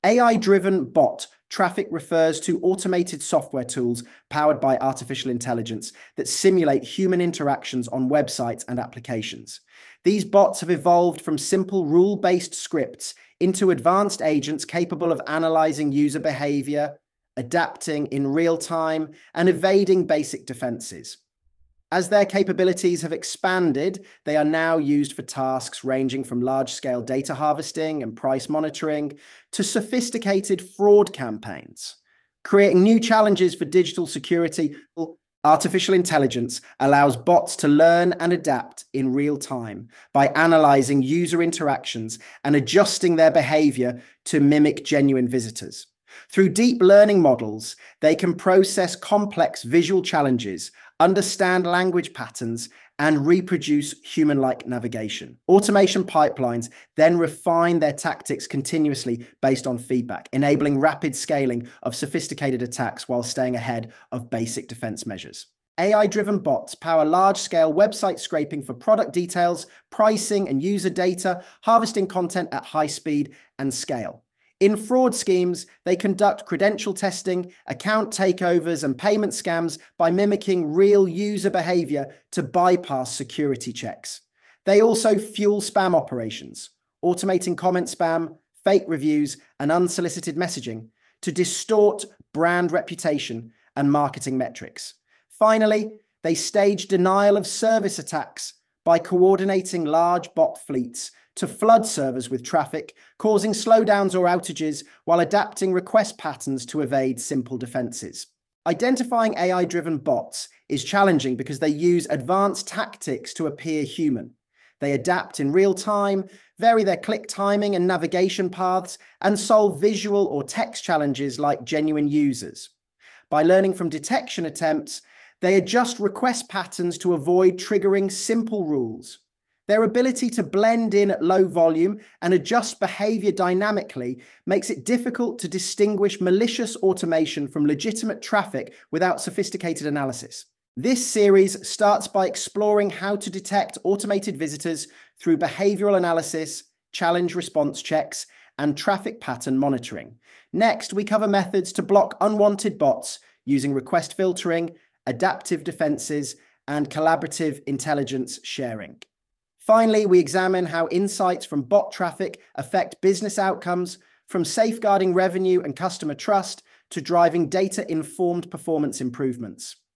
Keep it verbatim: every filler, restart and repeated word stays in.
A I-driven bot traffic refers to automated software tools powered by artificial intelligence that simulate human interactions on websites and applications. These bots have evolved from simple rule-based scripts into advanced agents capable of analyzing user behavior, adapting in real time, and evading basic defenses. As their capabilities have expanded, they are now used for tasks ranging from large-scale data harvesting and price monitoring to sophisticated fraud campaigns. Creating new challenges for digital security, artificial intelligence allows bots to learn and adapt in real time by analyzing user interactions and adjusting their behavior to mimic genuine visitors. Through deep learning models, they can process complex visual challenges, understand language patterns, and reproduce human-like navigation. Automation pipelines then refine their tactics continuously based on feedback, enabling rapid scaling of sophisticated attacks while staying ahead of basic defense measures. A I-driven bots power large-scale website scraping for product details, pricing, and user data, harvesting content at high speed and scale. In fraud schemes, they conduct credential testing, account takeovers, and payment scams by mimicking real user behavior to bypass security checks. They also fuel spam operations, automating comment spam, fake reviews, and unsolicited messaging to distort brand reputation and marketing metrics. Finally, they stage denial of service attacks by coordinating large bot fleets to flood servers with traffic, causing slowdowns or outages while adapting request patterns to evade simple defenses. Identifying A I-driven bots is challenging because they use advanced tactics to appear human. They adapt in real time, vary their click timing and navigation paths, and solve visual or text challenges like genuine users. By learning from detection attempts, they adjust request patterns to avoid triggering simple rules. Their ability to blend in at low volume and adjust behavior dynamically makes it difficult to distinguish malicious automation from legitimate traffic without sophisticated analysis. This series starts by exploring how to detect automated visitors through behavioral analysis, challenge response checks, and traffic pattern monitoring. Next, we cover methods to block unwanted bots using request filtering, adaptive defenses, and collaborative intelligence sharing. Finally, we examine how insights from bot traffic affect business outcomes, from safeguarding revenue and customer trust to driving data-informed performance improvements.